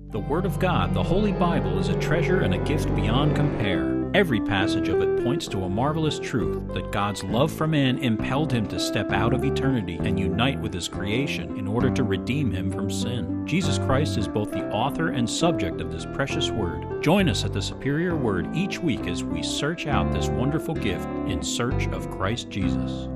The Word of God, the Holy Bible, is a treasure and a gift beyond compare. Every passage of it points to a marvelous truth that God's love for man impelled him to step out of eternity and unite with his creation in order to redeem him from sin. Jesus Christ is both the author and subject of this precious Word. Join us at the Superior Word each week as we search out this wonderful gift in search of Christ Jesus.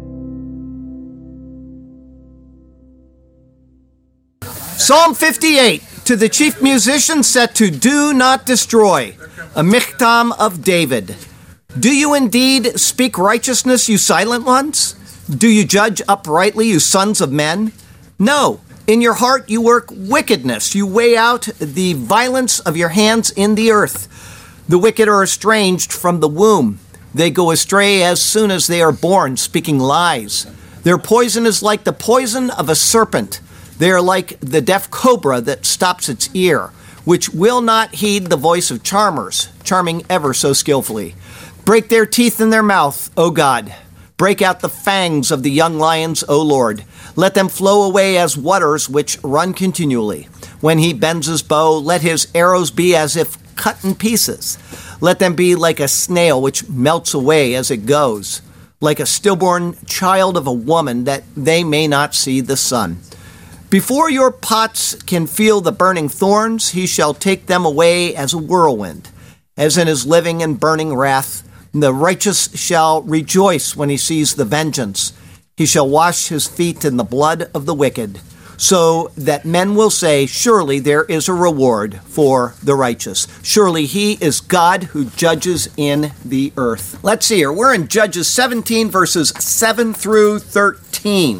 Psalm 58, to the chief musician set to Do Not Destroy, a Michtam of David. Do you indeed speak righteousness, you silent ones? Do you judge uprightly, you sons of men? No, in your heart you work wickedness. You weigh out the violence of your hands in the earth. The wicked are estranged from the womb. They go astray as soon as they are born, speaking lies. Their poison is like the poison of a serpent. They are like the deaf cobra that stops its ear, which will not heed the voice of charmers, charming ever so skillfully. Break their teeth in their mouth, O God. Break out the fangs of the young lions, O Lord. Let them flow away as waters which run continually. When he bends his bow, let his arrows be as if cut in pieces. Let them be like a snail which melts away as it goes, like a stillborn child of a woman, that they may not see the sun. Before your pots can feel the burning thorns, he shall take them away as a whirlwind. As in his living and burning wrath, the righteous shall rejoice when he sees the vengeance. He shall wash his feet in the blood of the wicked, so that men will say, surely there is a reward for the righteous. Surely he is God who judges in the earth. Let's see here. We're in Judges 17, verses 7 through 13.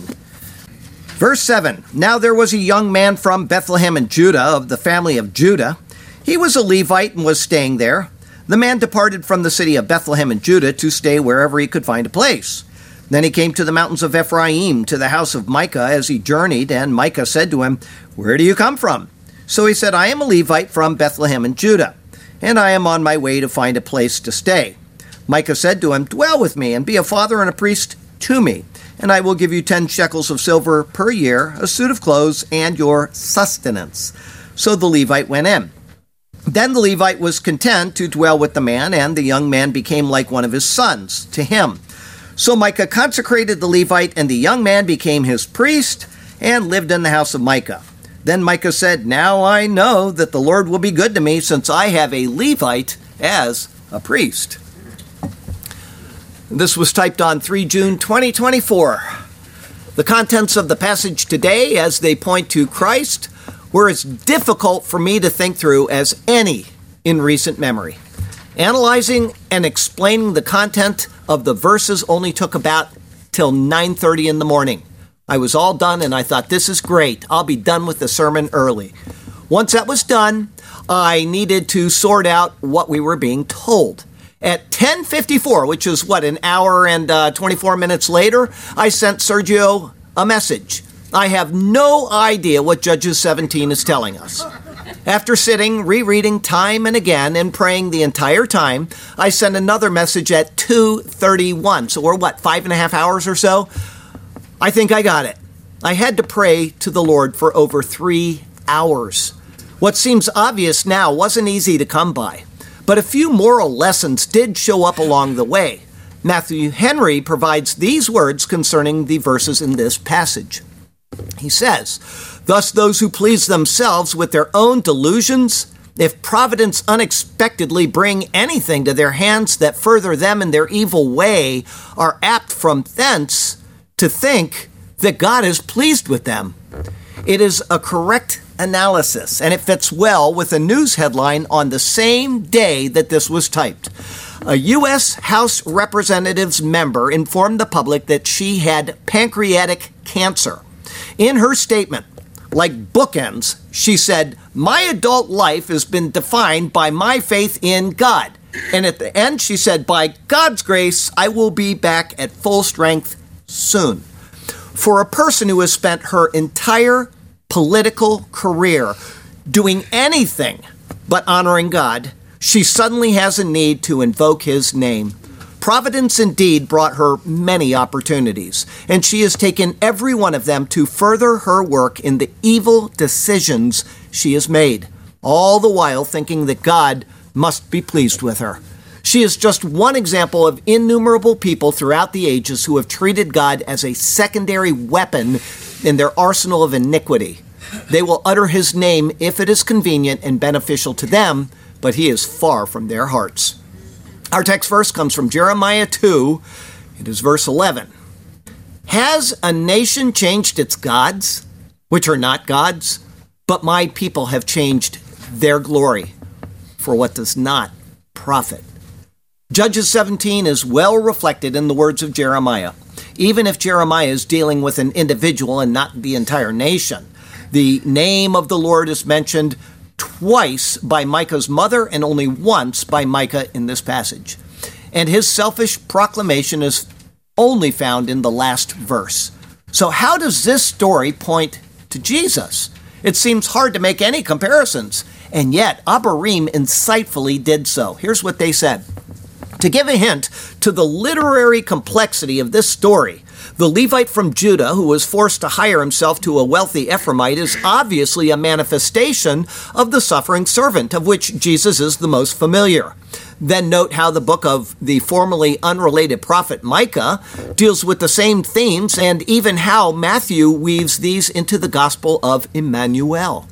Verse 7, Now there was a young man from Bethlehem in Judah, of the family of Judah. He was a Levite and was staying there. The man departed from the city of Bethlehem in Judah to stay wherever he could find a place. Then he came to the mountains of Ephraim, to the house of Micah, as he journeyed, and Micah said to him, Where do you come from? So he said, I am a Levite from Bethlehem in Judah, and I am on my way to find a place to stay. Micah said to him, Dwell with me, and be a father and a priest to me. And I will give you 10 shekels of silver per year, a suit of clothes, and your sustenance. So the Levite went in. Then the Levite was content to dwell with the man, and the young man became like one of his sons to him. So Micah consecrated the Levite, and the young man became his priest, and lived in the house of Micah. Then Micah said, Now I know that the Lord will be good to me, since I have a Levite as a priest. This was typed on 3 June 2024. The contents of the passage today, as they point to Christ, were as difficult for me to think through as any in recent memory. Analyzing and explaining the content of the verses only took about till 9:30 in the morning. I was all done and I thought, this is great. I'll be done with the sermon early. Once that was done, I needed to sort out what we were being told. At 10:54, which is an hour and 24 minutes later, I sent Sergio a message. I have no idea what Judges 17 is telling us. After sitting, rereading time and again, and praying the entire time, I sent another message at 2:31. So we're 5.5 hours or so? I think I got it. I had to pray to the Lord for over 3 hours. What seems obvious now wasn't easy to come by. But a few moral lessons did show up along the way. Matthew Henry provides these words concerning the verses in this passage. He says, Thus those who please themselves with their own delusions, if providence unexpectedly bring anything to their hands that further them in their evil way, are apt from thence to think that God is pleased with them. It is a correct analysis, and it fits well with a news headline on the same day that this was typed. A U.S. House Representatives member informed the public that she had pancreatic cancer. In her statement, like bookends, she said, My adult life has been defined by my faith in God. And at the end, she said, By God's grace, I will be back at full strength soon. For a person who has spent her entire political career doing anything but honoring God, she suddenly has a need to invoke his name. Providence indeed brought her many opportunities, and she has taken every one of them to further her work in the evil decisions she has made. all the while thinking that God must be pleased with her. She is just one example of innumerable people throughout the ages who have treated God as a secondary weapon in their arsenal of iniquity. They will utter his name if it is convenient and beneficial to them, but he is far from their hearts. Our text verse comes from Jeremiah 2. It is verse 11. Has a nation changed its gods, which are not gods? But my people have changed their glory for what does not profit. Judges 17 is well reflected in the words of Jeremiah. Even if Jeremiah is dealing with an individual and not the entire nation, the name of the Lord is mentioned twice by Micah's mother and only once by Micah in this passage. And his selfish proclamation is only found in the last verse. So how does this story point to Jesus? It seems hard to make any comparisons, and yet Abarim insightfully did so. Here's what they said. To give a hint to the literary complexity of this story, the Levite from Judah who was forced to hire himself to a wealthy Ephraimite is obviously a manifestation of the suffering servant, of which Jesus is the most familiar. Then note how the book of the formerly unrelated prophet Micah deals with the same themes, and even how Matthew weaves these into the gospel of Emmanuel.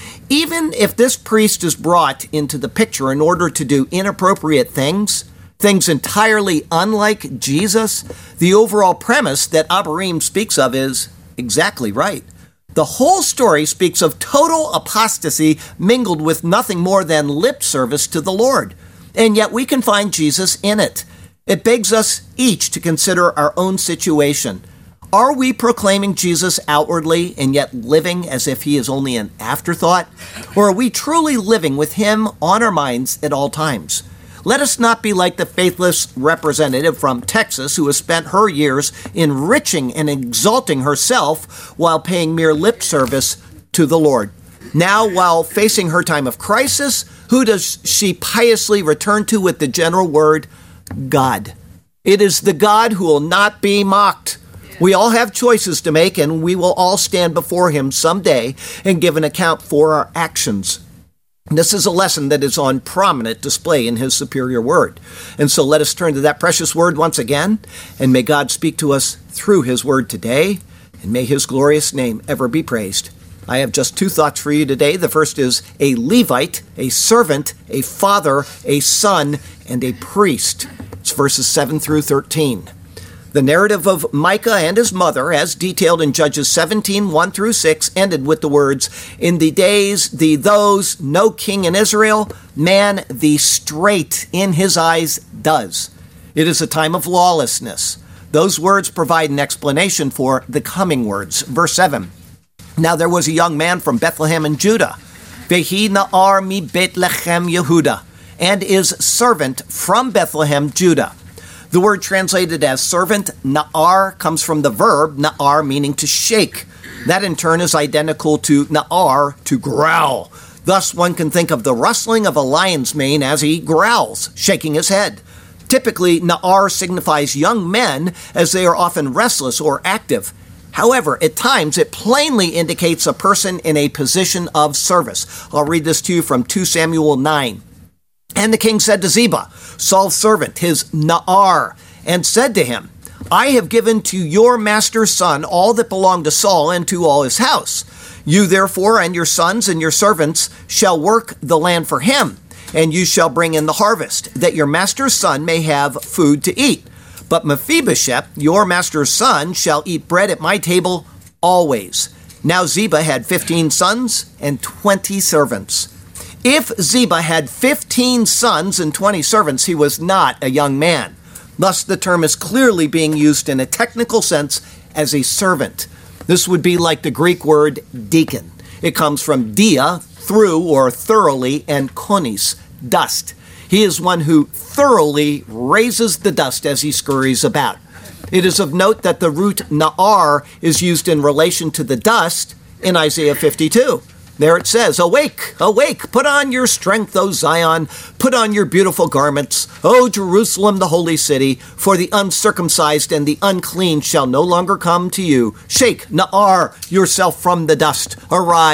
Even if this priest is brought into the picture in order to do inappropriate things entirely unlike Jesus, the overall premise that Abarim speaks of is exactly right. The whole story speaks of total apostasy mingled with nothing more than lip service to the Lord. And yet we can find Jesus in it. It begs us each to consider our own situation. Are we proclaiming Jesus outwardly and yet living as if he is only an afterthought? Or are we truly living with him on our minds at all times? Let us not be like the faithless representative from Texas who has spent her years enriching and exalting herself while paying mere lip service to the Lord. Now, while facing her time of crisis, who does she piously return to with the general word? God. It is the God who will not be mocked. We all have choices to make, and we will all stand before him someday and give an account for our actions. This is a lesson that is on prominent display in his superior word. And so let us turn to that precious word once again, and may God speak to us through his word today, and may his glorious name ever be praised. I have just two thoughts for you today. The first is a Levite, a servant, a father, a son, and a priest. It's verses 7 through 13. The narrative of Micah and his mother, as detailed in Judges 17, 1 through 6, ended with the words, "In the days, those, no king in Israel, man the straight in his eyes does." It is a time of lawlessness. Those words provide an explanation for the coming words. Verse 7, "Now there was a young man from Bethlehem in Judah, Vehi na'ar mi Bethlehem Yehuda, and is servant from Bethlehem, Judah." The word translated as servant, na'ar, comes from the verb na'ar, meaning to shake. That in turn is identical to na'ar, to growl. Thus one can think of the rustling of a lion's mane as he growls, shaking his head. Typically, na'ar signifies young men, as they are often restless or active. However, at times it plainly indicates a person in a position of service. I'll read this to you from 2 Samuel 9. "And the king said to Ziba, Saul's servant, his na'ar, and said to him, I have given to your master's son all that belonged to Saul and to all his house. You therefore and your sons and your servants shall work the land for him, and you shall bring in the harvest, that your master's son may have food to eat. But Mephibosheth, your master's son, shall eat bread at my table always." Now Ziba had 15 sons and 20 servants. If Ziba had 15 sons and 20 servants, he was not a young man. Thus, the term is clearly being used in a technical sense as a servant. This would be like the Greek word deacon. It comes from dia, through or thoroughly, and konis, dust. He is one who thoroughly raises the dust as he scurries about. It is of note that the root na'ar is used in relation to the dust in Isaiah 52. There it says, "Awake, awake, put on your strength, O Zion, put on your beautiful garments, O Jerusalem, the holy city, for the uncircumcised and the unclean shall no longer come to you. Shake, na'ar, yourself from the dust. Arise,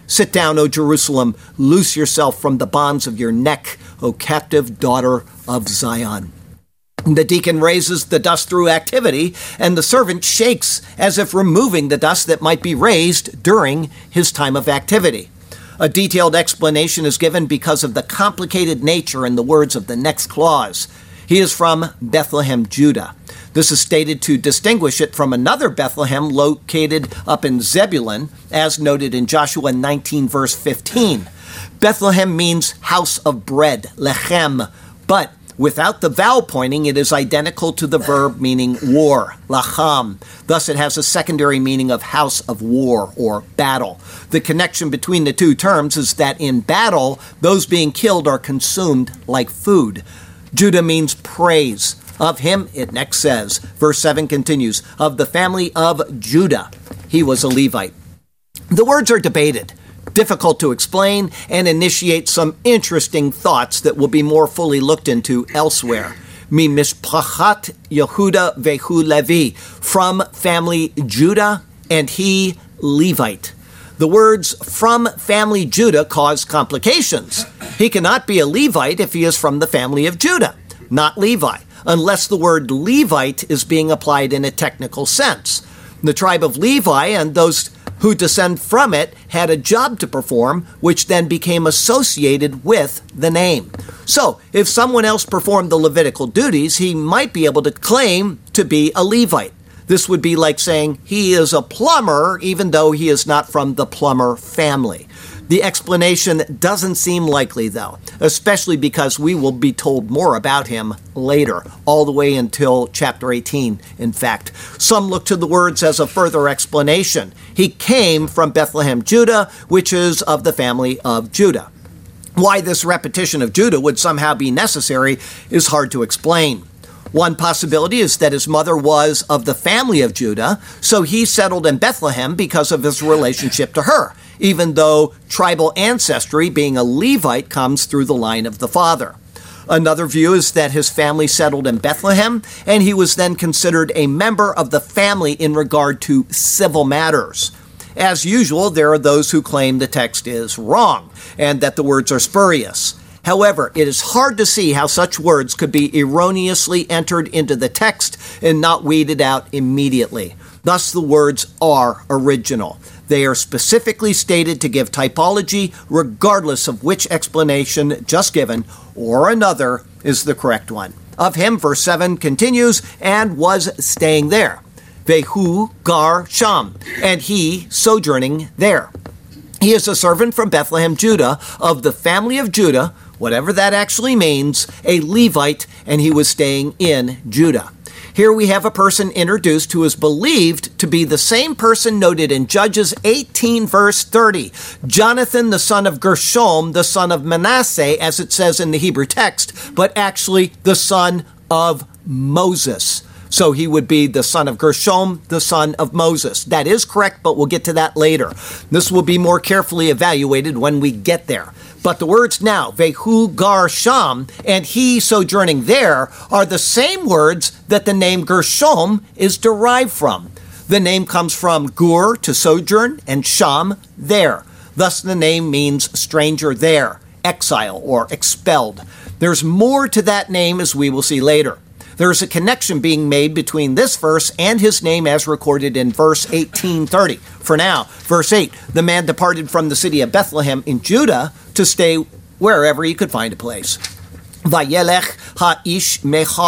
Sit down, O Jerusalem. Loose yourself from the bonds of your neck, O captive daughter of Zion. The deacon raises the dust through activity, and the servant shakes as if removing the dust that might be raised during his time of activity. A detailed explanation is given because of the complicated nature in the words of the next clause. He is from Bethlehem, Judah. This is stated to distinguish it from another Bethlehem located up in Zebulun, as noted in Joshua 19, verse 15. Bethlehem means house of bread, lechem, but without the vowel pointing, it is identical to the verb meaning war, lacham. Thus, it has a secondary meaning of house of war or battle. The connection between the two terms is that in battle, those being killed are consumed like food. Judah means praise. Of him, it next says, verse 7 continues, of the family of Judah, he was a Levite. The words are debated, difficult to explain, and initiate some interesting thoughts that will be more fully looked into elsewhere. Mi mishpachat Yehuda vehu Levi, from family Judah, and he Levite. The words from family Judah cause complications. He cannot be a Levite if he is from the family of Judah, not Levi, unless the word Levite is being applied in a technical sense. The tribe of Levi and those who descend from it had a job to perform, which then became associated with the name. So, if someone else performed the Levitical duties, he might be able to claim to be a Levite. This would be like saying he is a plumber, even though he is not from the plumber family. The explanation doesn't seem likely, though, especially because we will be told more about him later, all the way until chapter 18, in fact. Some look to the words as a further explanation. He came from Bethlehem, Judah, which is of the family of Judah. Why this repetition of Judah would somehow be necessary is hard to explain. One possibility is that his mother was of the family of Judah, so he settled in Bethlehem because of his relationship to her, even though tribal ancestry, being a Levite, comes through the line of the father. Another view is that his family settled in Bethlehem, and he was then considered a member of the family in regard to civil matters. As usual, there are those who claim the text is wrong, and that the words are spurious. However, it is hard to see how such words could be erroneously entered into the text and not weeded out immediately. Thus, the words are original. They are specifically stated to give typology, regardless of which explanation just given or another is the correct one. Of him, verse 7 continues, and was staying there. Vehu gar sham, and he sojourning there. He is a servant from Bethlehem, Judah, of the family of Judah, whatever that actually means, a Levite, and he was staying in Judah. Here we have a person introduced who is believed to be the same person noted in Judges 18, verse 30. Jonathan, the son of Gershom, the son of Manasseh, as it says in the Hebrew text, but actually the son of Moses. So he would be the son of Gershom, the son of Moses. That is correct, but we'll get to that later. This will be more carefully evaluated when we get there. But the words now, Vehu gar sham, and he sojourning there, are the same words that the name Gershom is derived from. The name comes from gur, to sojourn, and sham, there. Thus the name means stranger there, exile, or expelled. There's more to that name, as we will see later. There is a connection being made between this verse and his name as recorded in verse 18:30. For now, verse 8, the man departed from the city of Bethlehem in Judah to stay wherever he could find a place. Vayelech ha'ish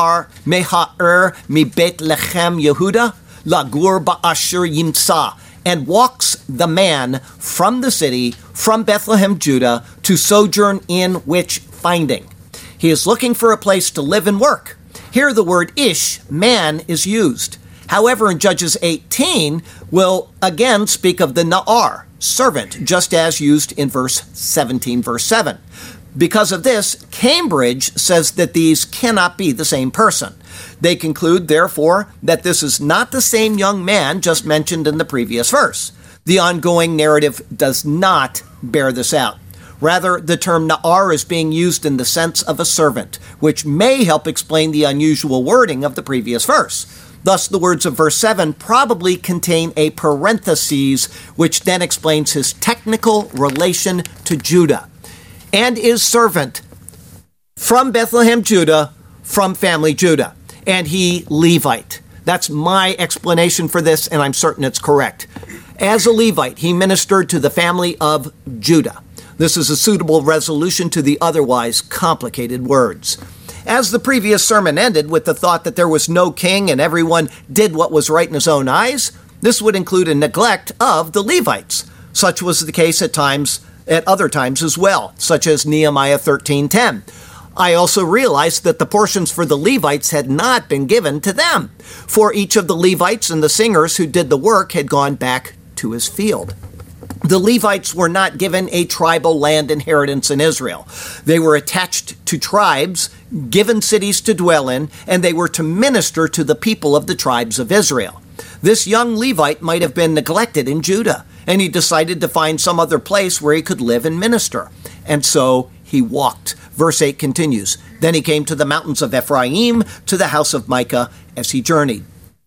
meha'er mi Bet Lechem Yehuda lagur ba'asher yimsa. And walks the man from the city, from Bethlehem, Judah, to sojourn in which finding. He is looking for a place to live and work. Here the word ish, man, is used. However, in Judges 18, we'll again speak of the na'ar, servant, just as used in verse 17, verse 7. Because of this, Cambridge says that these cannot be the same person. They conclude, therefore, that this is not the same young man just mentioned in the previous verse. The ongoing narrative does not bear this out. Rather, the term na'ar is being used in the sense of a servant, which may help explain the unusual wording of the previous verse. Thus, the words of verse 7 probably contain a parenthesis, which then explains his technical relation to Judah. And is servant from Bethlehem, Judah, from family Judah. And he Levite. That's my explanation for this, and I'm certain it's correct. As a Levite, he ministered to the family of Judah. This is a suitable resolution to the otherwise complicated words. As the previous sermon ended with the thought that there was no king and everyone did what was right in his own eyes, this would include a neglect of the Levites. Such was the case at other times as well, such as Nehemiah 13:10. I also realized that the portions for the Levites had not been given to them, for each of the Levites and the singers who did the work had gone back to his field. The Levites were not given a tribal land inheritance in Israel. They were attached to tribes, given cities to dwell in, and they were to minister to the people of the tribes of Israel. This young Levite might have been neglected in Judah, and he decided to find some other place where he could live and minister. And so he walked. Verse 8 continues, Then he came to the mountains of Ephraim, to the house of Micah, as he journeyed.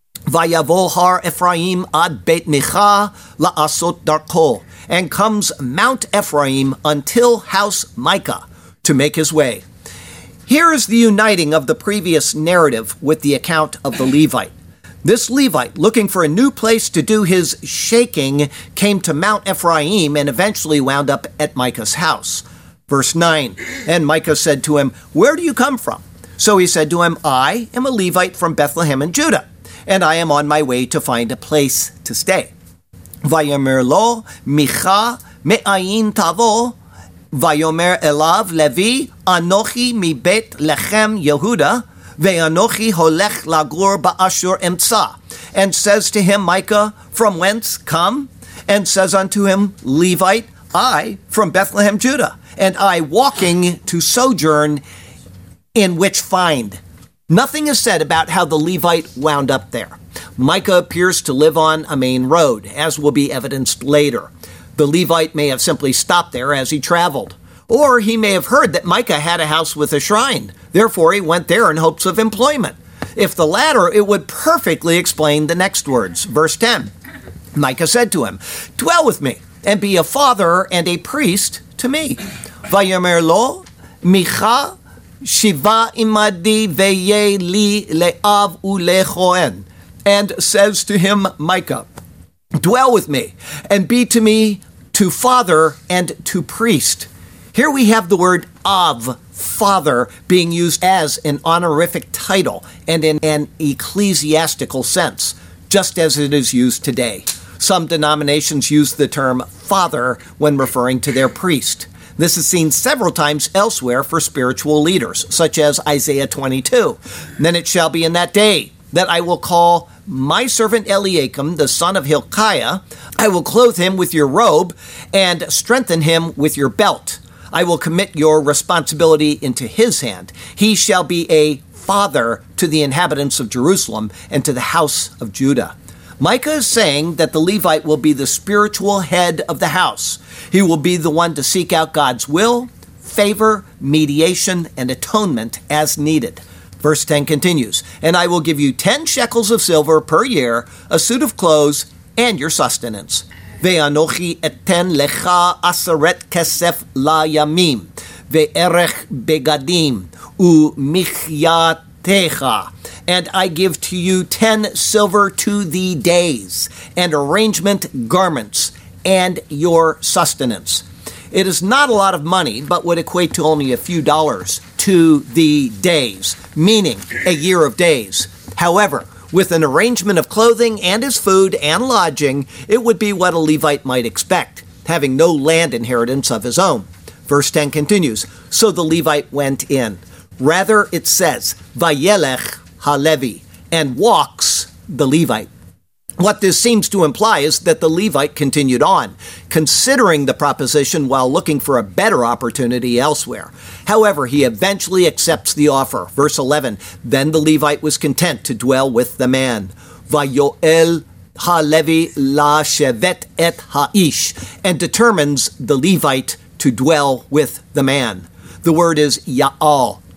Vayavo har Ephraim ad Beit Micha la'asot darko, and comes Mount Ephraim until house Micah, to make his way. Here is the uniting of the previous narrative with the account of the Levite. This Levite, looking for a new place to do his shaking, came to Mount Ephraim and eventually wound up at Micah's house. Verse 9, And Micah said to him, Where do you come from? So he said to him, I am a Levite from Bethlehem in Judah, and I am on my way to find a place to stay. Vayomer lo, Micha, me'ayin tavo, Vayomer elav Levi, Anochi mi Bet Lechem Yehuda, Ve'anochi holech lagur ba'ashur emtsa. And says to him, Micah, From whence come? And says unto him, Levite, I from Bethlehem, Judah, and I walking to sojourn in which find. Nothing is said about how the Levite wound up there. Micah appears to live on a main road, as will be evidenced later. The Levite may have simply stopped there as he traveled. Or he may have heard that Micah had a house with a shrine. Therefore, he went there in hopes of employment. If the latter, it would perfectly explain the next words. Verse 10, Micah said to him, Dwell with me, and be a father and a priest to me. Vayomer lo, Micha, Shiva imadi veye li le'av ulechoen. And says to him, Micah, Dwell with me, and be to me to father and to priest. Here we have the word av, father, being used as an honorific title and in an ecclesiastical sense, just as it is used today. Some denominations use the term father when referring to their priest. This is seen several times elsewhere for spiritual leaders, such as Isaiah 22. Then it shall be in that day that I will call my servant Eliakim, the son of Hilkiah. I will clothe him with your robe and strengthen him with your belt. I will commit your responsibility into his hand. He shall be a father to the inhabitants of Jerusalem and to the house of Judah. Micah is saying that the Levite will be the spiritual head of the house. He will be the one to seek out God's will, favor, mediation, and atonement as needed. Verse 10 continues, And I will give you 10 shekels of silver per year, a suit of clothes, and your sustenance. Ve'anochi eten lecha aseret kesef la yamim, ve'erech begadim, u'michyatecha. And I give to you 10 silver to the days, and arrangement garments, and your sustenance. It is not a lot of money, but would equate to only a few dollars to the days, meaning a year of days. However, with an arrangement of clothing and his food and lodging, it would be what a Levite might expect, having no land inheritance of his own. Verse 10 continues, So the Levite went in. Rather, it says, Vayelech HaLevi, and walks the Levite. What this seems to imply is that the Levite continued on, considering the proposition while looking for a better opportunity elsewhere. However, he eventually accepts the offer. Verse 11, Then the Levite was content to dwell with the man. Vayoel HaLevi la shevet et ha'ish, and determines the Levite to dwell with the man. The word is ya'al,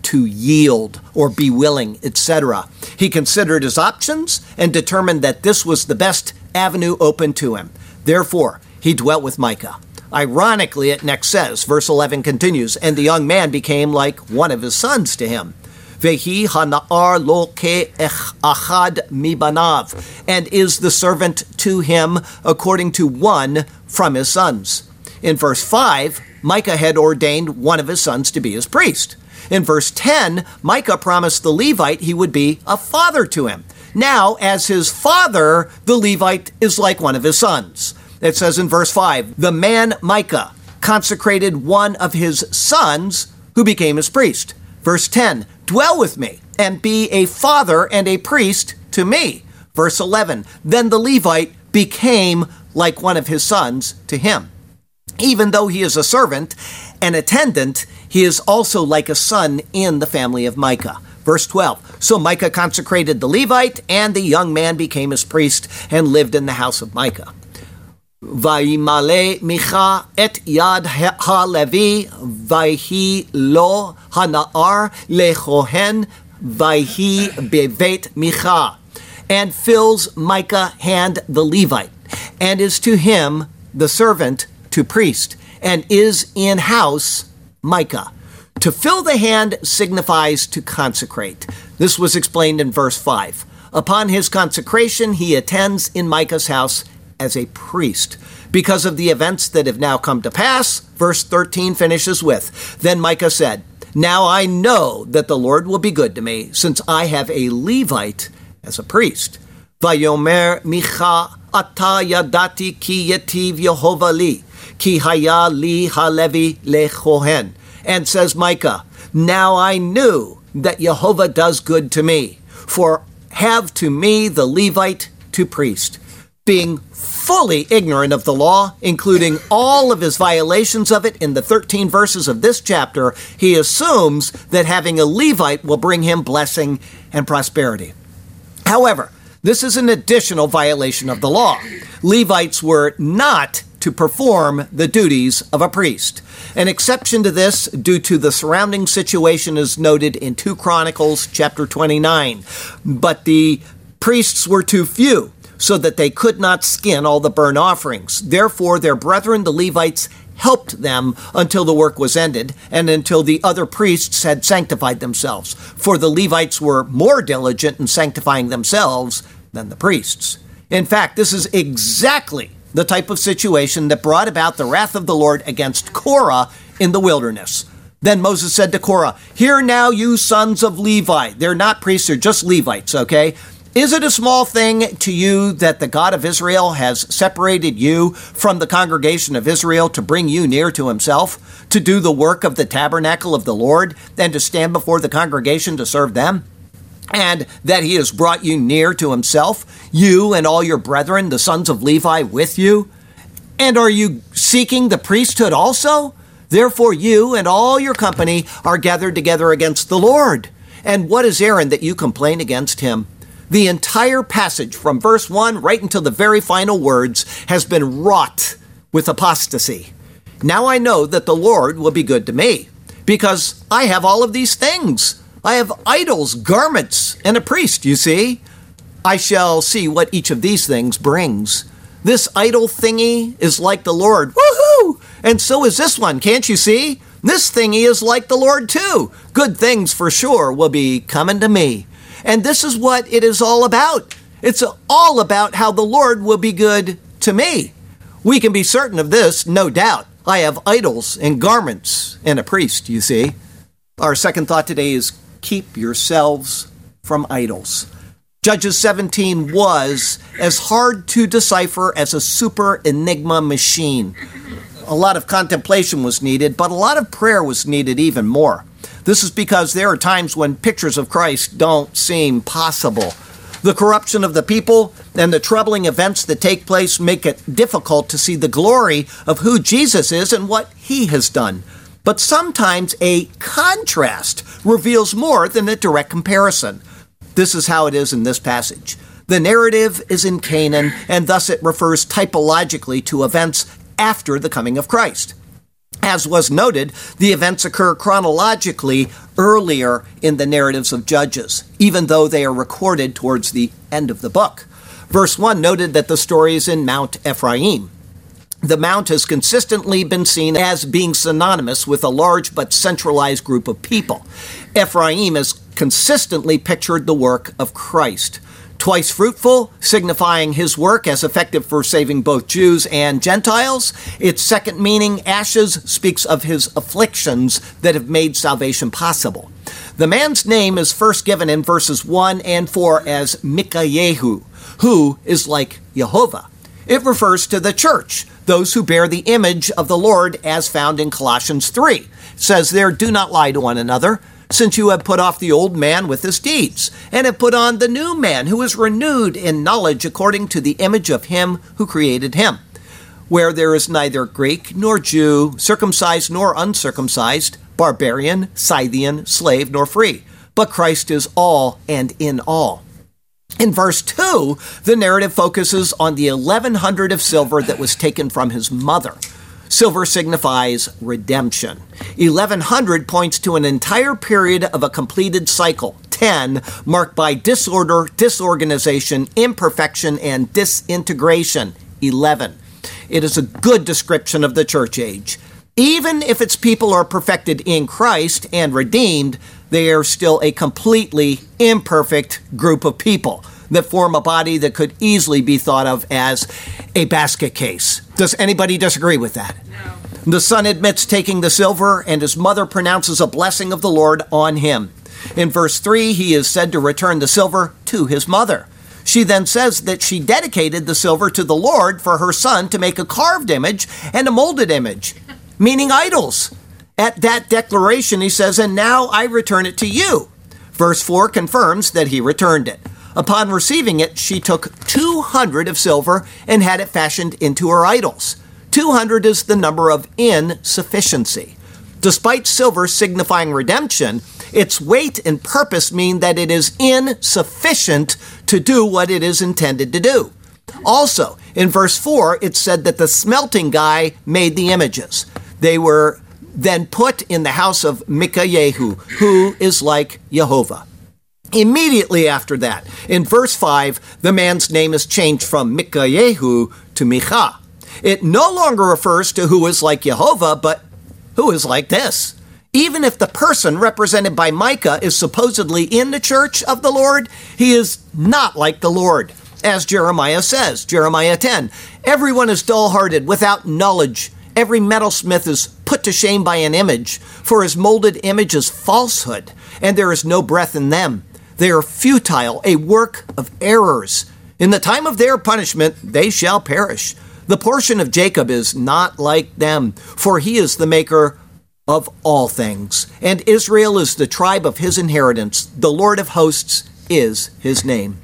to yield or be willing, etc. He considered his options and determined that this was the best avenue open to him. Therefore, he dwelt with Micah. Ironically, it next says, verse 11 continues, and the young man became like one of his sons to him. Vehi hana'ar lo ke'echad mibanav, and is the servant to him according to one from his sons. In verse 5, Micah had ordained one of his sons to be his priest. In verse 10, Micah promised the Levite he would be a father to him. Now, as his father, the Levite is like one of his sons. It says in verse 5, the man Micah consecrated one of his sons who became his priest. Verse 10, dwell with me and be a father and a priest to me. Verse 11, then the Levite became like one of his sons to him. Even though he is a servant, an attendant, he is also like a son in the family of Micah. Verse 12, so Micah consecrated the Levite, and the young man became his priest and lived in the house of Micah. Vayimale Micha et yad ha-levi, vayhi lo hana'ar lechohen, vayhi bevet Micha, and fills Micah hand the Levite, and is to him the servant to priest, and is in house Micah. To fill the hand signifies to consecrate. This was explained in verse 5. Upon his consecration, he attends in Micah's house as a priest. Because of the events that have now come to pass, verse 13 finishes with, then Micah said, now I know that the Lord will be good to me, since I have a Levite as a priest. Vayomer Micha ata yadati ki yativ Yehovah li, ki haya li halevi lechohen. And says Micah, now I knew that Jehovah does good to me, for have to me the Levite to priest. Being fully ignorant of the law, including all of his violations of it in the 13 verses of this chapter, he assumes that having a Levite will bring him blessing and prosperity. However, this is an additional violation of the law. Levites were not to perform the duties of a priest. An exception to this, due to the surrounding situation, is noted in 2 Chronicles chapter 29. But the priests were too few, so that they could not skin all the burnt offerings. Therefore, their brethren, the Levites, helped them until the work was ended, and until the other priests had sanctified themselves. For the Levites were more diligent in sanctifying themselves than the priests. In fact, this is exactly the type of situation that brought about the wrath of the Lord against Korah in the wilderness. Then Moses said to Korah, hear now, you sons of Levi. They're not priests, they're just Levites, okay? Is it a small thing to you that the God of Israel has separated you from the congregation of Israel to bring you near to himself, to do the work of the tabernacle of the Lord, and to stand before the congregation to serve them? And that he has brought you near to himself, you and all your brethren, the sons of Levi, with you? And are you seeking the priesthood also? Therefore you and all your company are gathered together against the Lord. And what is Aaron that you complain against him? The entire passage from verse 1 right until the very final words has been wrought with apostasy. Now I know that the Lord will be good to me, because I have all of these things. I have idols, garments, and a priest, you see. I shall see what each of these things brings. This idol thingy is like the Lord. Woohoo! And so is this one, can't you see? This thingy is like the Lord too. Good things for sure will be coming to me. And this is what it is all about. It's all about how the Lord will be good to me. We can be certain of this, no doubt. I have idols and garments and a priest, you see. Our second thought today is keep yourselves from idols. Judges 17 was as hard to decipher as a super enigma machine. A lot of contemplation was needed, but a lot of prayer was needed even more. This is because there are times when pictures of Christ don't seem possible. The corruption of the people and the troubling events that take place make it difficult to see the glory of who Jesus is and what he has done. But sometimes a contrast reveals more than a direct comparison. This is how it is in this passage. The narrative is in Canaan, and thus it refers typologically to events after the coming of Christ. As was noted, the events occur chronologically earlier in the narratives of Judges, even though they are recorded towards the end of the book. Verse 1 noted that the story is in Mount Ephraim. The mount has consistently been seen as being synonymous with a large but centralized group of people. Ephraim has consistently pictured the work of Christ. Twice fruitful, signifying his work as effective for saving both Jews and Gentiles. Its second meaning, ashes, speaks of his afflictions that have made salvation possible. The man's name is first given in verses 1 and 4 as Mikayehu, who is like Jehovah. It refers to the church, those who bear the image of the Lord as found in Colossians 3. It says there, do not lie to one another, since you have put off the old man with his deeds, and have put on the new man who is renewed in knowledge according to the image of him who created him, where there is neither Greek nor Jew, circumcised nor uncircumcised, barbarian, Scythian, slave nor free, but Christ is all and in all. In verse 2, the narrative focuses on the 1100 of silver that was taken from his mother. Silver signifies redemption. 1100 points to an entire period of a completed cycle, 10, marked by disorder, disorganization, imperfection, and disintegration, 11. It is a good description of the church age. Even if its people are perfected in Christ and redeemed, they are still a completely imperfect group of people that form a body that could easily be thought of as a basket case. Does anybody disagree with that? No. The son admits taking the silver, and his mother pronounces a blessing of the Lord on him. In verse 3, he is said to return the silver to his mother. She then says that she dedicated the silver to the Lord for her son to make a carved image and a molded image, meaning idols. At that declaration, he says, and now I return it to you. Verse 4 confirms that he returned it. Upon receiving it, she took 200 of silver and had it fashioned into her idols. 200 is the number of insufficiency. Despite silver signifying redemption, its weight and purpose mean that it is insufficient to do what it is intended to do. Also, in verse 4, it said that the smelting guy made the images. They were then put in the house of Mikayehu, who is like Jehovah. Immediately after that, in verse 5, the man's name is changed from Mikayehu to Micha. It no longer refers to who is like Jehovah, but who is like this. Even if the person represented by Micah is supposedly in the church of the Lord, he is not like the Lord. As Jeremiah says, Jeremiah 10, everyone is dull-hearted, without knowledge. Every metalsmith is put to shame by an image, for his molded image is falsehood, and there is no breath in them. They are futile, a work of errors. In the time of their punishment, they shall perish. The portion of Jacob is not like them, for he is the maker of all things, and Israel is the tribe of his inheritance. The Lord of hosts is his name.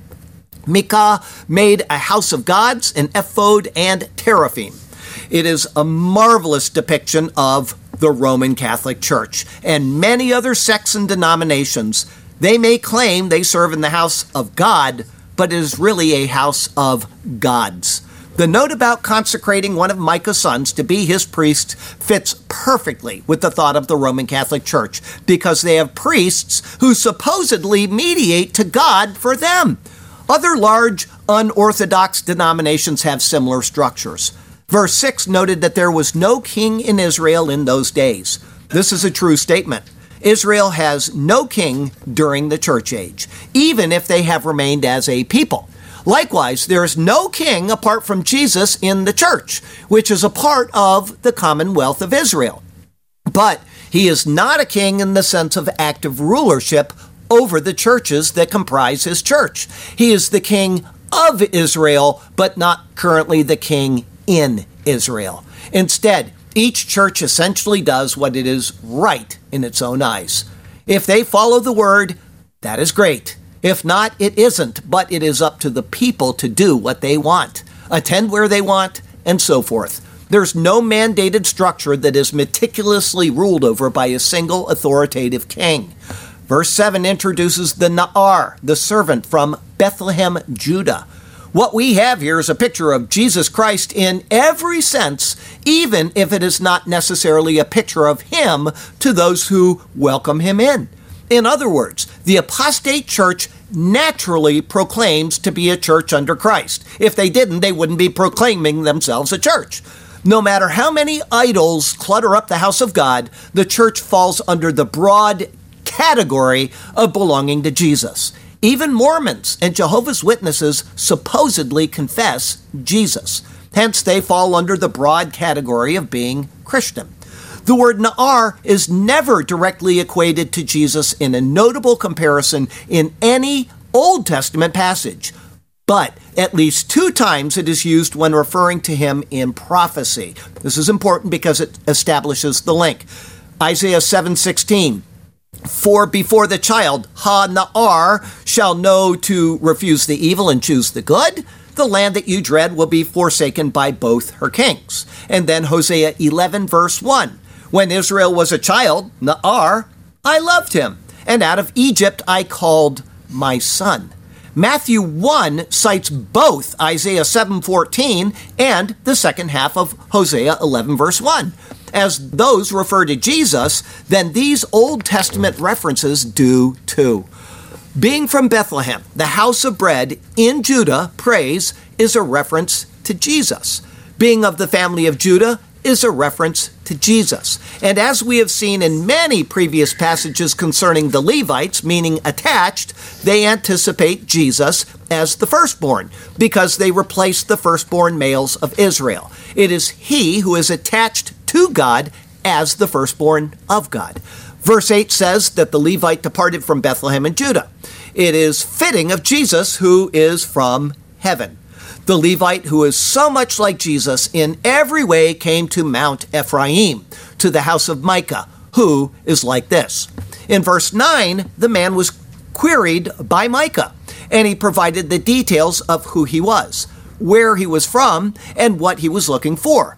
Micah made a house of gods, an ephod, and teraphim. It is a marvelous depiction of the Roman Catholic Church and many other sects and denominations. They may claim they serve in the house of God, but it is really a house of gods. The note about consecrating one of Micah's sons to be his priest fits perfectly with the thought of the Roman Catholic Church, because they have priests who supposedly mediate to God for them. Other large, unorthodox denominations have similar structures. Verse 6 noted that there was no king in Israel in those days. This is a true statement. Israel has no king during the church age, even if they have remained as a people. Likewise, there is no king apart from Jesus in the church, which is a part of the commonwealth of Israel. But he is not a king in the sense of active rulership over the churches that comprise his church. He is the king of Israel, but not currently the king in Israel. Instead, each church essentially does what it is right in its own eyes. If they follow the word, that is great. If not, it isn't, but it is up to the people to do what they want, attend where they want, and so forth. There's no mandated structure that is meticulously ruled over by a single authoritative king. Verse 7 introduces the Na'ar, the servant from Bethlehem, Judah. What we have here is a picture of Jesus Christ in every sense, even if it is not necessarily a picture of him to those who welcome him in. In other words, the apostate church naturally proclaims to be a church under Christ. If they didn't, they wouldn't be proclaiming themselves a church. No matter how many idols clutter up the house of God, the church falls under the broad category of belonging to Jesus. Even Mormons and Jehovah's Witnesses supposedly confess Jesus. Hence, they fall under the broad category of being Christian. The word Na'ar is never directly equated to Jesus in a notable comparison in any Old Testament passage, but at least 2 times it is used when referring to him in prophecy. This is important because it establishes the link. Isaiah 7:16, for before the child, Ha-Na'ar, shall know to refuse the evil and choose the good, the land that you dread will be forsaken by both her kings. And then Hosea 11, verse 1. When Israel was a child, Na'ar, I loved him, and out of Egypt I called my son. Matthew 1 cites both Isaiah 7:14 and the second half of Hosea 11, verse 1. As those refer to Jesus, then these Old Testament references do too. Being from Bethlehem, the house of bread in Judah, praise, is a reference to Jesus. Being of the family of Judah is a reference to Jesus. And as we have seen in many previous passages concerning the Levites, meaning attached, they anticipate Jesus as the firstborn because they replace the firstborn males of Israel. It is he who is attached to God as the firstborn of God. Verse 8 says that the Levite departed from Bethlehem in Judah. It is fitting of Jesus who is from heaven. The Levite, who is so much like Jesus in every way, came to Mount Ephraim, to the house of Micah, who is like this. In verse 9, the man was queried by Micah, and he provided the details of who he was, where he was from, and what he was looking for.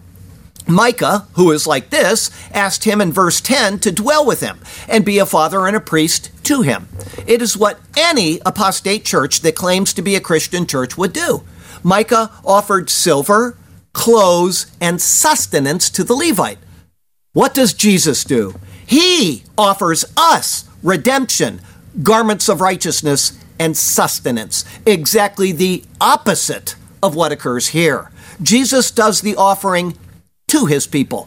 Micah, who is like this, asked him in verse 10 to dwell with him and be a father and a priest to him. It is what any apostate church that claims to be a Christian church would do. Micah offered silver, clothes, and sustenance to the Levite. What does Jesus do? He offers us redemption, garments of righteousness, and sustenance. Exactly the opposite of what occurs here. Jesus does the offering to his people,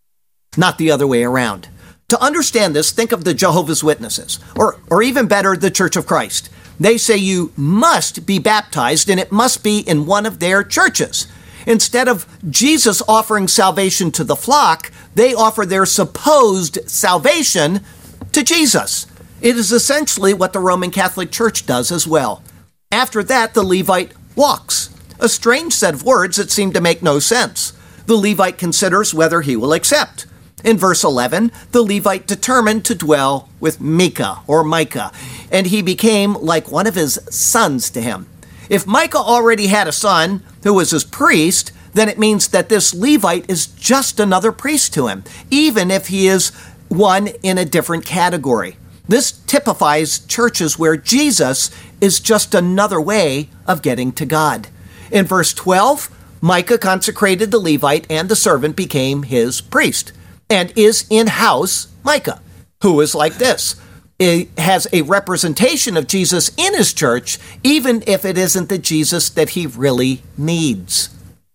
not the other way around. To understand this, think of the Jehovah's Witnesses, or even better, the Church of Christ. They say you must be baptized, and it must be in one of their churches. Instead of Jesus offering salvation to the flock, they offer their supposed salvation to Jesus. It is essentially what the Roman Catholic Church does as well. After that, the Levite walks. A strange set of words that seem to make no sense. The Levite considers whether he will accept. In verse 11, the Levite determined to dwell with Micah, and he became like one of his sons to him. If Micah already had a son who was his priest, then it means that this Levite is just another priest to him, even if he is one in a different category. This typifies churches where Jesus is just another way of getting to God. In verse 12, Micah consecrated the Levite, and the servant became his priest, and is in-house Micah, who is like this. It has a representation of Jesus in his church, even if it isn't the Jesus that he really needs.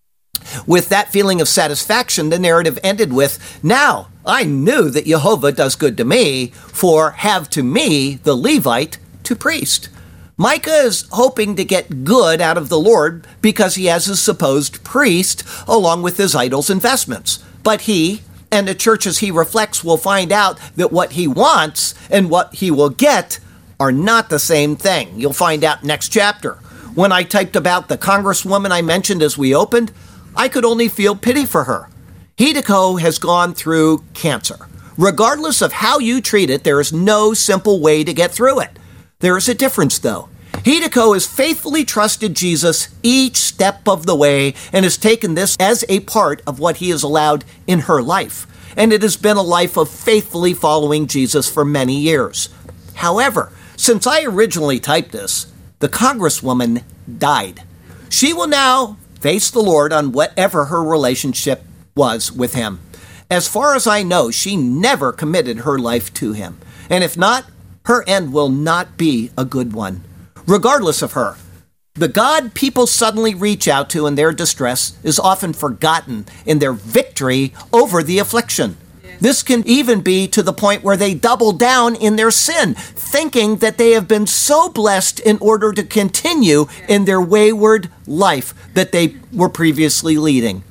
With that feeling of satisfaction, the narrative ended with, now I knew that Jehovah does good to me, for have to me the Levite to priest. Micah is hoping to get good out of the Lord because he has his supposed priest along with his idol's investments. But he and the churches he reflects will find out that what he wants and what he will get are not the same thing. You'll find out next chapter. When I typed about the congresswoman I mentioned as we opened, I could only feel pity for her. Hideko has gone through cancer. Regardless of how you treat it, there is no simple way to get through it. There is a difference, though. Hideko has faithfully trusted Jesus each step of the way and has taken this as a part of what he has allowed in her life. And it has been a life of faithfully following Jesus for many years. However, since I originally typed this, the congresswoman died. She will now face the Lord on whatever her relationship was with him. As far as I know, she never committed her life to him. And if not, her end will not be a good one. Regardless of her, the God people suddenly reach out to in their distress is often forgotten in their victory over the affliction. This can even be to the point where they double down in their sin, thinking that they have been so blessed in order to continue in their wayward life that they were previously leading,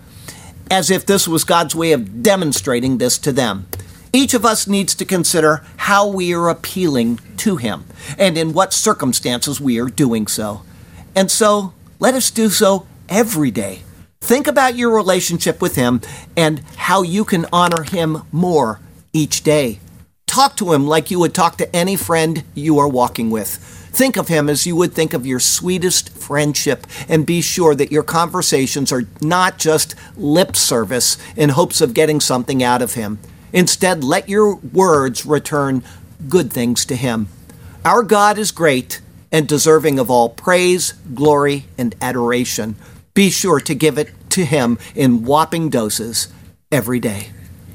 as if this was God's way of demonstrating this to them. Each of us needs to consider how we are appealing to Him and in what circumstances we are doing so. And so, let us do so every day. Think about your relationship with Him and how you can honor Him more each day. Talk to Him like you would talk to any friend you are walking with. Think of Him as you would think of your sweetest friendship, and be sure that your conversations are not just lip service in hopes of getting something out of Him. Instead, let your words return good things to Him. Our God is great and deserving of all praise, glory, and adoration. Be sure to give it to Him in whopping doses every day.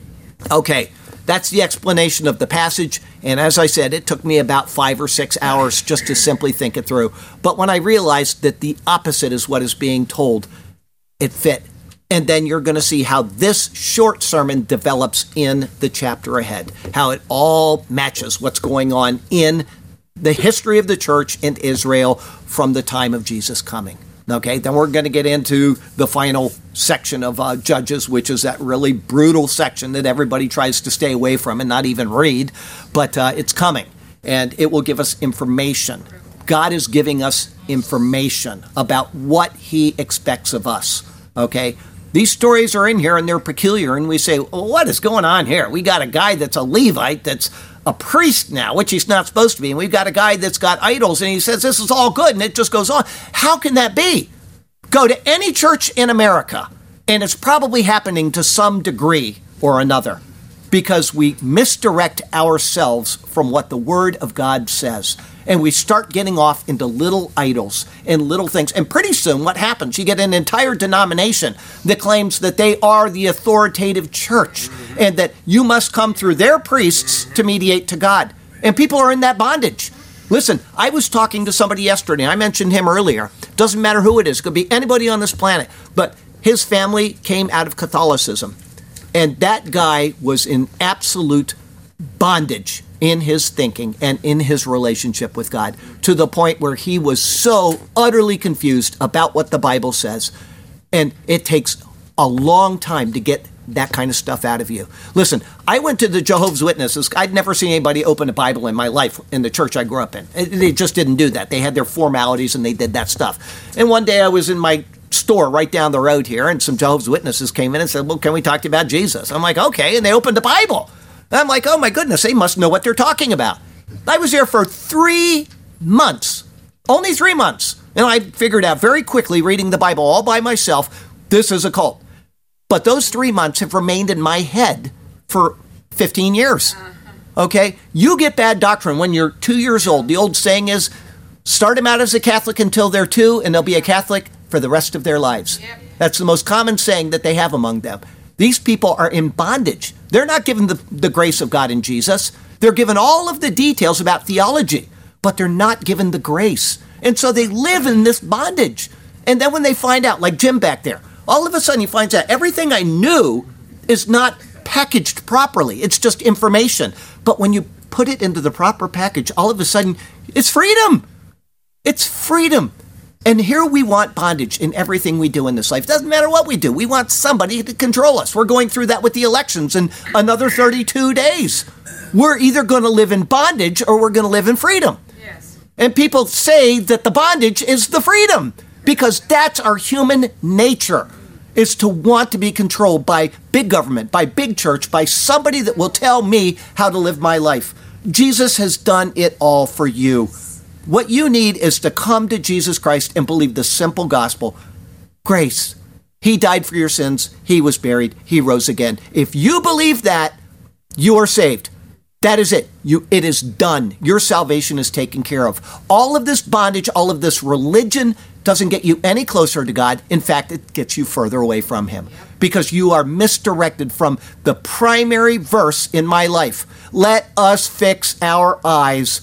Okay, that's the explanation of the passage. And as I said, it took me about 5 or 6 hours just to simply think it through. But when I realized that the opposite is what is being told, it fit. And then you're going to see how this short sermon develops in the chapter ahead, how it all matches what's going on in the history of the church in Israel from the time of Jesus coming. Okay, then we're going to get into the final section of Judges, which is that really brutal section that everybody tries to stay away from and not even read, but it's coming, and it will give us information. God is giving us information about what He expects of us, okay? These stories are in here, and they're peculiar, and we say, well, what is going on here? We got a guy that's a Levite that's a priest now, which he's not supposed to be, and we've got a guy that's got idols, and he says this is all good, and it just goes on. How can that be? Go to any church in America, and it's probably happening to some degree or another, because we misdirect ourselves from what the Word of God says. And we start getting off into little idols and little things. And pretty soon what happens? You get an entire denomination that claims that they are the authoritative church and that you must come through their priests to mediate to God. And people are in that bondage. Listen, I was talking to somebody yesterday. I mentioned him earlier. Doesn't matter who it is. It could be anybody on this planet. But his family came out of Catholicism. And that guy was in absolute bondage in his thinking and in his relationship with God, to the point where he was so utterly confused about what the Bible says. And it takes a long time to get that kind of stuff out of you. Listen, I went to the Jehovah's Witnesses. I'd never seen anybody open a Bible in my life in the church I grew up in. They just didn't do that. They had their formalities and they did that stuff. And one day I was in my store right down the road here, and some Jehovah's Witnesses came in and said, well, can we talk to you about Jesus? I'm like, okay. And they opened the Bible. And I'm like, oh my goodness, they must know what they're talking about. I was there for 3 months, only 3 months. And I figured out very quickly, reading the Bible all by myself, this is a cult. But those 3 months have remained in my head for 15 years. Okay? You get bad doctrine when you're 2 years old. The old saying is, start them out as a Catholic until they're 2, and they'll be a Catholic for the rest of their lives. Yep. That's the most common saying that they have among them. These people are in bondage. They're not given the grace of God in Jesus. They're given all of the details about theology, but they're not given the grace. And so they live in this bondage. And then when they find out, like Jim back there, all of a sudden he finds out everything I knew is not packaged properly. It's just information. But when you put it into the proper package, all of a sudden it's freedom. It's freedom. And here we want bondage in everything we do in this life. Doesn't matter what we do. We want somebody to control us. We're going through that with the elections in another 32 days. We're either going to live in bondage or we're going to live in freedom. Yes. And people say that the bondage is the freedom, because that's our human nature, is to want to be controlled by big government, by big church, by somebody that will tell me how to live my life. Jesus has done it all for you. What you need is to come to Jesus Christ and believe the simple gospel. Grace. He died for your sins. He was buried. He rose again. If you believe that, you are saved. That is it. It is done. Your salvation is taken care of. All of this bondage, all of this religion doesn't get you any closer to God. In fact, it gets you further away from Him, because you are misdirected from the primary verse in my life. Let us fix our eyes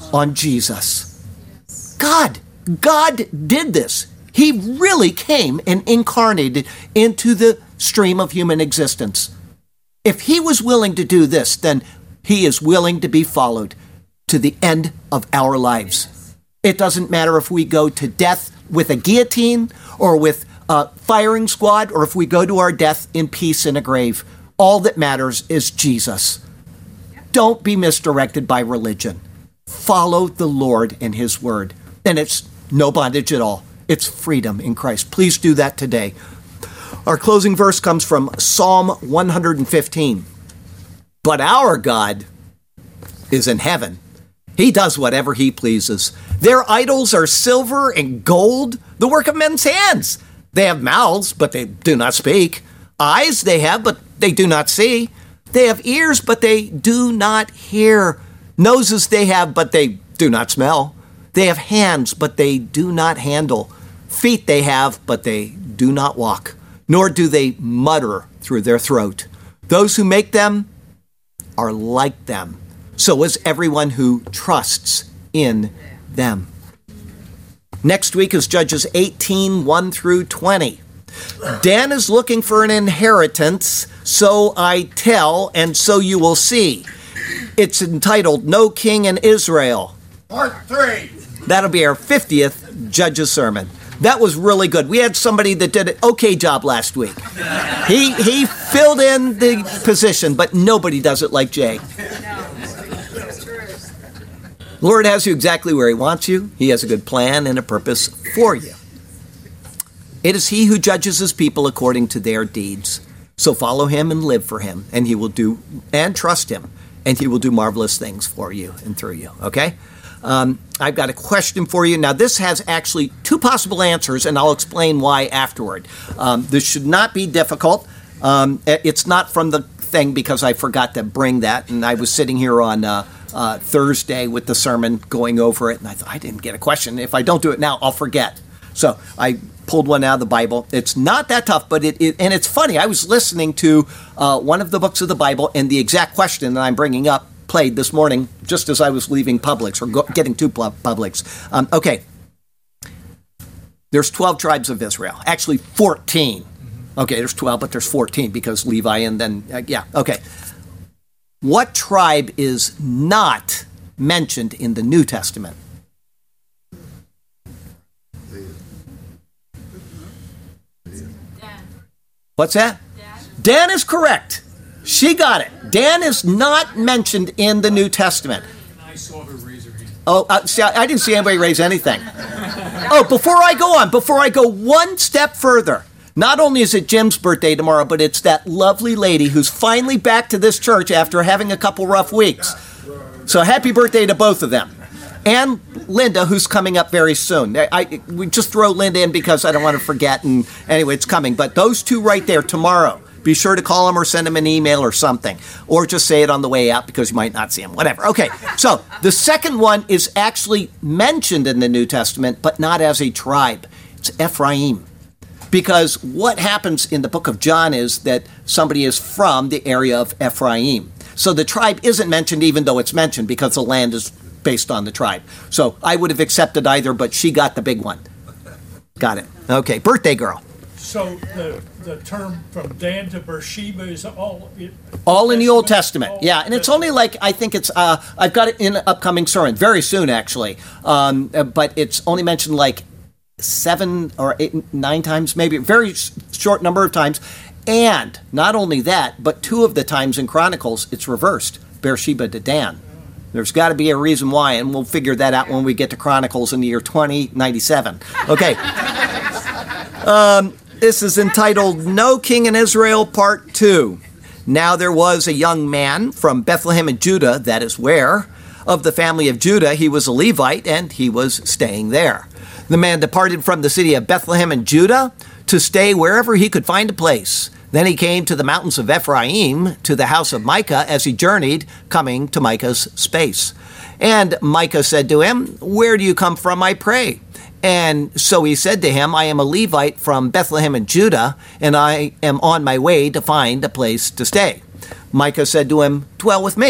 on Jesus. God did this. He really came and incarnated into the stream of human existence. If he was willing to do this, then he is willing to be followed to the end of our lives. It doesn't matter if we go to death with a guillotine or with a firing squad, or if we go to our death in peace in a grave. All that matters is Jesus. Don't be misdirected by religion. Follow the Lord and his word. And it's no bondage at all. It's freedom in Christ. Please do that today. Our closing verse comes from Psalm 115. But our God is in heaven. He does whatever he pleases. Their idols are silver and gold, the work of men's hands. They have mouths, but they do not speak. Eyes they have, but they do not see. They have ears, but they do not hear. Noses they have, but they do not smell. They have hands, but they do not handle. Feet they have, but they do not walk, nor do they mutter through their throat. Those who make them are like them. So is everyone who trusts in them. Next week is Judges 18, 1 through 20. Dan is looking for an inheritance, so I tell, and so you will see. It's entitled, No King in Israel. Part 3. That'll be our 50th Judges sermon. That was really good. We had somebody that did an okay job last week. He filled in the position, but nobody does it like Jay. Lord has you exactly where he wants you. He has a good plan and a purpose for you. It is he who judges his people according to their deeds. So follow him and live for him, and he will do, and trust him, and he will do marvelous things for you and through you. Okay? I've got a question for you. Now, this has actually 2 possible answers, and I'll explain why afterward. This should not be difficult. It's not from the thing because I forgot to bring that, and I was sitting here on Thursday with the sermon going over it, and I thought, I didn't get a question. If I don't do it now, I'll forget. So I pulled one out of the Bible. It's not that tough, but and it's funny. I was listening to one of the books of the Bible, and the exact question that I'm bringing up played this morning just as I was leaving Publix, or getting to Publix. Okay. There's 12 tribes of Israel. Actually, 14. Okay, there's 12, but there's 14 because Levi and then, okay. What tribe is not mentioned in the New Testament? Dan. What's that? Dan is correct. She got it. Dan is not mentioned in the New Testament. I saw her raise her hand. Oh, see, I didn't see anybody raise anything. Oh, before I go one step further, not only is it Jim's birthday tomorrow, but it's that lovely lady who's finally back to this church after having a couple rough weeks. So happy birthday to both of them. And Linda, who's coming up very soon. We just throw Linda in because I don't want to forget, and anyway, it's coming. But those 2 right there tomorrow. Be sure to call them or send them an email or something. Or just say it on the way out because you might not see them. Whatever. Okay, so the second one is actually mentioned in the New Testament, but not as a tribe. It's Ephraim. Because what happens in the book of John is that somebody is from the area of Ephraim. So the tribe isn't mentioned even though it's mentioned because the land is based on the tribe. So I would have accepted either, but she got the big one. Got it. Okay, birthday girl. So the term from Dan to Beersheba is all in the Old Testament. Yeah, and it's only like, I think it's, I've got it in an upcoming sermon, very soon actually, but it's only mentioned like 7 or 8, 9 times, maybe a very short number of times. And not only that, but 2 of the times in Chronicles, it's reversed, Beersheba to Dan. There's got to be a reason why, and we'll figure that out when we get to Chronicles in the year 2097. Okay. This is entitled, No King in Israel, Part 2. Now there was a young man from Bethlehem in Judah, that is where, of the family of Judah, he was a Levite, and he was staying there. The man departed from the city of Bethlehem in Judah to stay wherever he could find a place. Then he came to the mountains of Ephraim, to the house of Micah, as he journeyed, coming to Micah's space. And Micah said to him, Where do you come from, I pray? And so he said to him, I am a Levite from Bethlehem in Judah, and I am on my way to find a place to stay. Micah said to him, Dwell with me.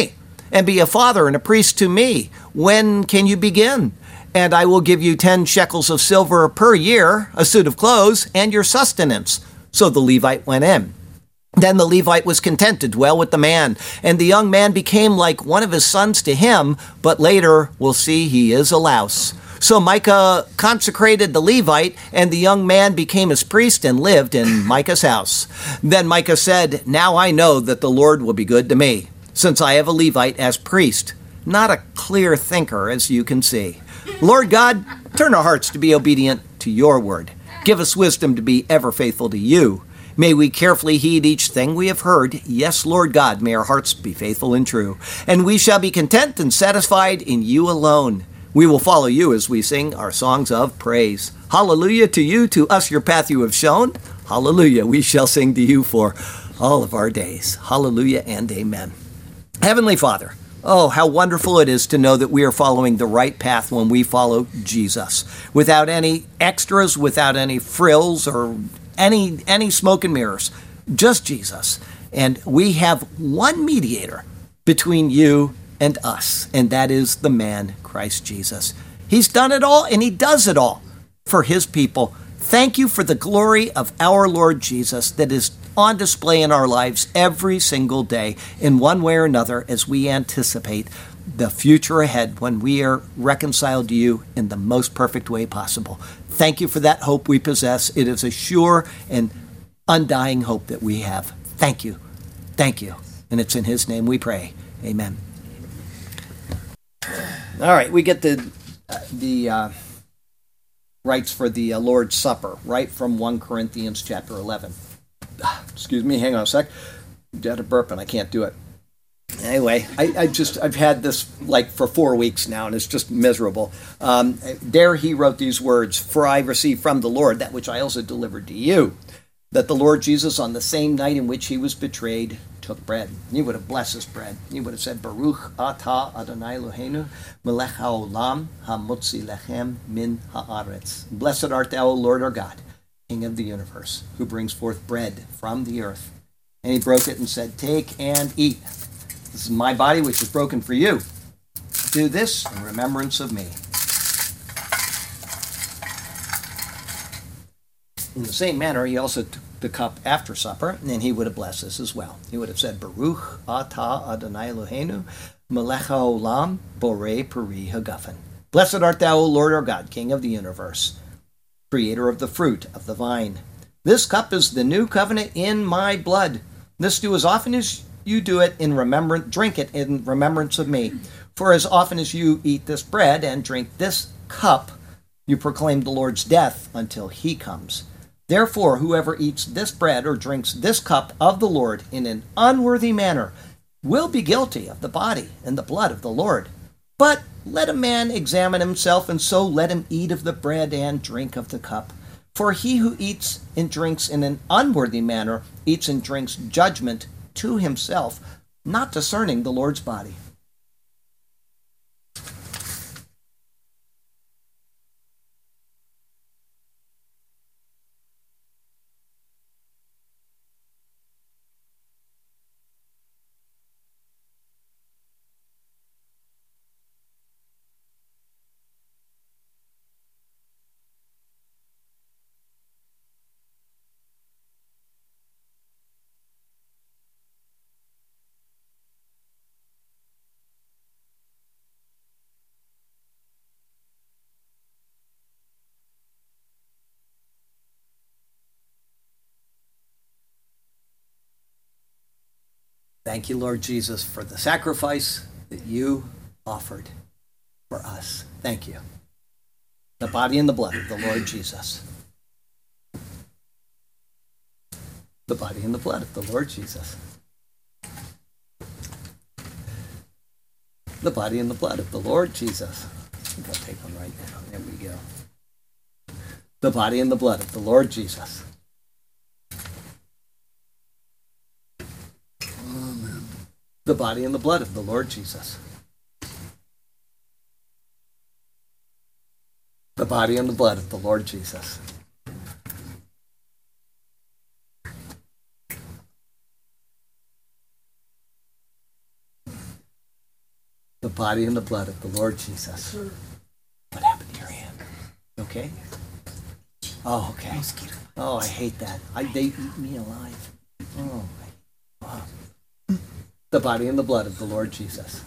and be a father and a priest to me. When can you begin? And I will give you 10 shekels of silver per year, a suit of clothes, and your sustenance. So the Levite went in. Then the Levite was content to dwell with the man, and the young man became like one of his sons to him, but later we'll see he is a louse. So Micah consecrated the Levite, and the young man became his priest and lived in Micah's house. Then Micah said, "Now I know that the Lord will be good to me, since I have a Levite as priest." Not a clear thinker, as you can see. Lord God, turn our hearts to be obedient to your word. Give us wisdom to be ever faithful to you. May we carefully heed each thing we have heard. Yes, Lord God, may our hearts be faithful and true. And we shall be content and satisfied in you alone. We will follow you as we sing our songs of praise. Hallelujah to you, to us your path you have shown. Hallelujah, we shall sing to you for all of our days. Hallelujah and amen. Heavenly Father, oh, how wonderful it is to know that we are following the right path when we follow Jesus, without any extras, without any frills or any smoke and mirrors, just Jesus. And we have one mediator between you and us, and that is the man, Christ Jesus. He's done it all, and he does it all for his people. Thank you for the glory of our Lord Jesus that is on display in our lives every single day in one way or another as we anticipate the future ahead when we are reconciled to you in the most perfect way possible. Thank you for that hope we possess. It is a sure and undying hope that we have. Thank you. Thank you. And it's in his name we pray. Amen. All right, we get the rites for the Lord's Supper right from 1 Corinthians chapter 11. Excuse me, hang on a sec. I had a burp and I can't do it. Anyway, I've had this like for 4 weeks now, and it's just miserable. There he wrote these words, "For I received from the Lord that which I also delivered to you, that the Lord Jesus on the same night in which he was betrayed took bread." He would have blessed this bread. He would have said, "Baruch atah Adonai Eloheinu melech haolam hamotzi lechem min haaretz." Blessed art thou, O Lord our God, King of the universe, who brings forth bread from the earth. And he broke it and said, "Take and eat. This is my body which is broken for you. Do this in remembrance of me." In the same manner, he also took the cup after supper, and he would have blessed this as well. He would have said, "Baruch atah Adonai Eloheinu melech haolam borei peri hagafen." Blessed art thou, O Lord our God, King of the universe, creator of the fruit of the vine. This cup is the new covenant in my blood. This do as often as you do it in remembrance, drink it in remembrance of me. For as often as you eat this bread and drink this cup, you proclaim the Lord's death until he comes. Therefore, whoever eats this bread or drinks this cup of the Lord in an unworthy manner will be guilty of the body and the blood of the Lord. But let a man examine himself, and so let him eat of the bread and drink of the cup. For he who eats and drinks in an unworthy manner eats and drinks judgment to himself, not discerning the Lord's body. Thank you, Lord Jesus, for the sacrifice that you offered for us. Thank you. The body and the blood of the Lord Jesus. The body and the blood of the Lord Jesus. The body and the blood of the Lord Jesus. I think I'll take one right now. There we go. The body and the blood of the Lord Jesus. The body and the blood of the Lord Jesus. The body and the blood of the Lord Jesus. The body and the blood of the Lord Jesus. What happened to your hand? Okay? Oh, okay. Oh, I hate that. They eat me alive. Oh, wow. The body and the blood of the Lord Jesus.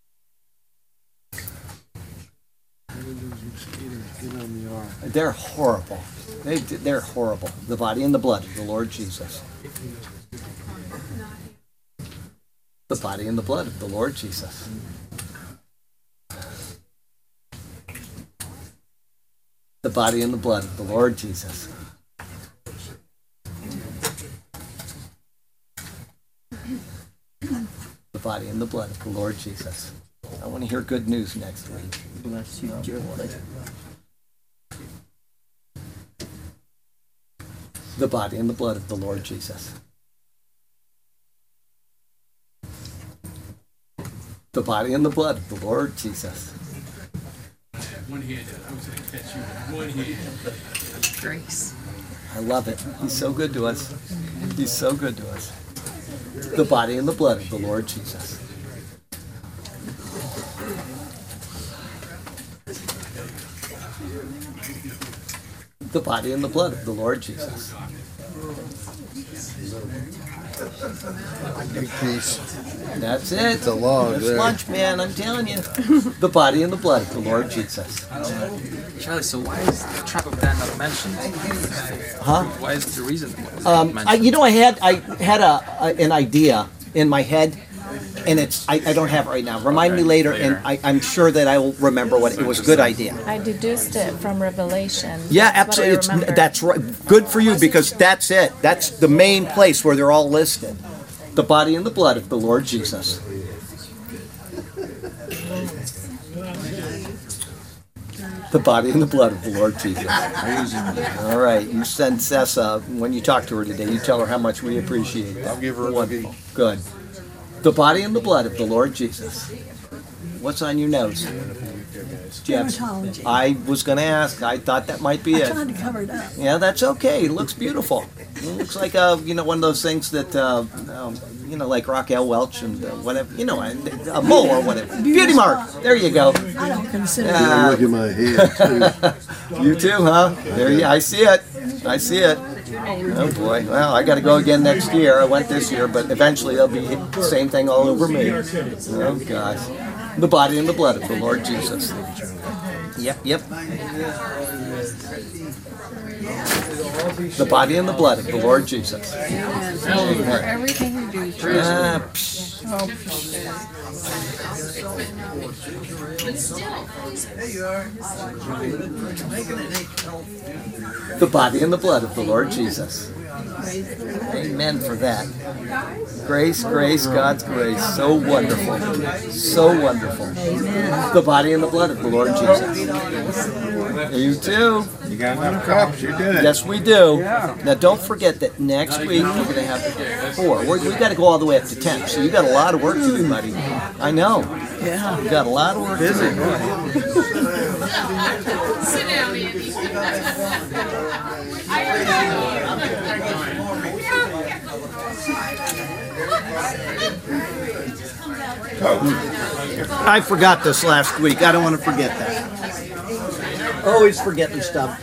They're horrible. They're horrible. The body and the blood of the Lord Jesus. The body and the blood of the Lord Jesus. The body and the blood of the Lord Jesus. The body and the blood of the Lord Jesus. I want to hear good news next week. Bless you, Joe. The body and the blood of the Lord Jesus. The body and the blood of the Lord Jesus. One hand. I was going to catch you with one hand. Grace. I love it. He's so good to us. He's so good to us. The body and the blood of the Lord Jesus. The body and the blood of the Lord Jesus. Big piece. That's it. It's a log It's there. lunch, man. I'm telling you. The body and the blood of the Lord Jesus. Charlie, so why is the tribe of Dan not mentioned? Huh? Why is the reason it's not mentioned? I had an idea in my head, and I don't have it right now. Remind me later, and I'm sure that I will remember what it was. A good idea. I deduced it from Revelation. Yeah, That's what I absolutely. remember. That's right. Good for you, because that's it. That's the main place where they're all listed. The body and the blood of the Lord Jesus. The body and the blood of the Lord Jesus. All right, you send Sessa, when you talk to her today, you tell her how much we appreciate it. I'll give her a Wonderful. Good. The body and the blood of the Lord Jesus. What's on your nose? Jeff's. Dermatology. I was going to ask. I thought that might be I it. tried to cover it up. Yeah, that's okay. It looks beautiful. It looks like one of those things that like Raquel Welch and whatever, a mole or whatever. Beauty mark. There you go. I don't consider it. Yeah, look at my head, too. You too, huh? There you. I see it. I see it. Oh boy. Well, I got to go again next year. I went this year, but eventually it'll be the same thing all over me. Oh gosh. The body and the blood of the Lord Jesus. Yep. The body and the blood of the Lord Jesus. For everything you do, The body and the blood of the Lord Jesus. Amen for that. Grace, God's grace. So wonderful. So wonderful. The body and the blood of the Lord Jesus. You too. You got enough cups, you're doing. Yes, we do. Now, don't forget that next week we're going to have 4. We've got to go all the way up to 10. So you got a lot of work to do, buddy. I know. Yeah. You got a lot of work to do. sit down, Andy. I forgot this last week. I don't want to forget that. Always forgetting stuff.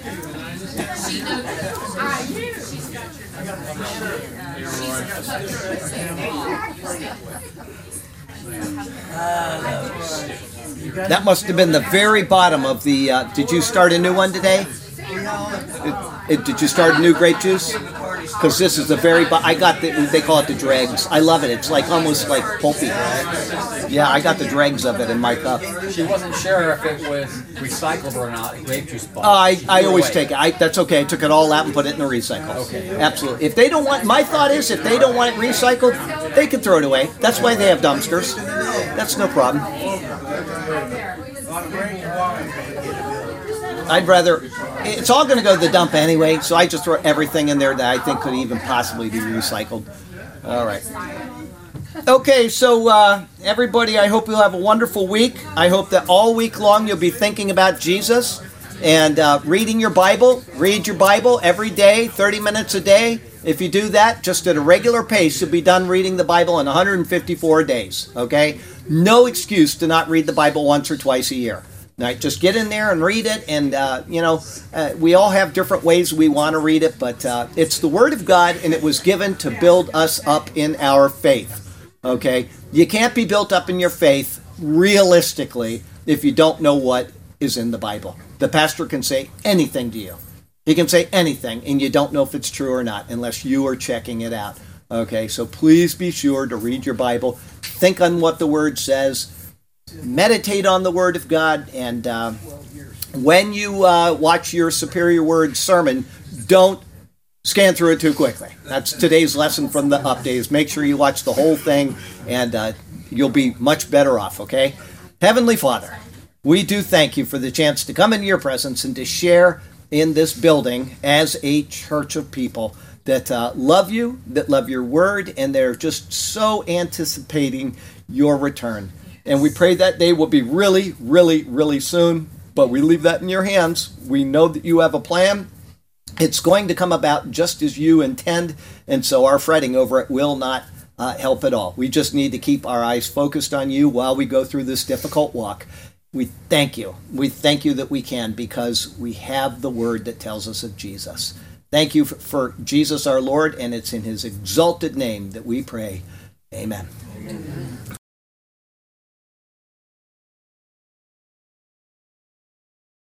That must have been the very bottom of the. Did you start a new one today? Did you start a new grape juice? Because this is the very. I got they call it the dregs. I love it. It's like almost like pulpy. Yeah, I got the dregs of it in my cup. She wasn't sure if it was recycled or not. Grape juice box. I always take it. That's okay. I took it all out and put it in the recycle. Okay. Absolutely. If they don't want, my thought is, if they don't want it recycled, they can throw it away. That's why they have dumpsters. That's no problem. I'd rather. It's all going to go to the dump anyway, so I just throw everything in there that I think could even possibly be recycled. All right. Okay, so everybody, I hope you'll have a wonderful week. I hope that all week long you'll be thinking about Jesus and reading your Bible. Read your Bible every day, 30 minutes a day. If you do that, just at a regular pace, you'll be done reading the Bible in 154 days, okay? No excuse to not read the Bible once or twice a year. Right? Just get in there and read it, and we all have different ways we want to read it, but it's the Word of God, and it was given to build us up in our faith. Okay? You can't be built up in your faith realistically if you don't know what is in the Bible. The pastor can say anything to you. He can say anything, and you don't know if it's true or not unless you are checking it out. Okay? So please be sure to read your Bible. Think on what the Word says. Meditate on the Word of God, and when you watch your Superior Word sermon, don't scan through it too quickly. That's today's lesson from the updates. Make sure you watch the whole thing, and you'll be much better off, okay? Heavenly Father, we do thank you for the chance to come into your presence and to share in this building as a church of people that love you, that love your Word, and they're just so anticipating your return. And we pray that day will be really, really, really soon, but we leave that in your hands. We know that you have a plan. It's going to come about just as you intend, and so our fretting over it will not help at all. We just need to keep our eyes focused on you while we go through this difficult walk. We thank you. We thank you that we can, because we have the Word that tells us of Jesus. Thank you for Jesus our Lord, and it's in his exalted name that we pray. Amen.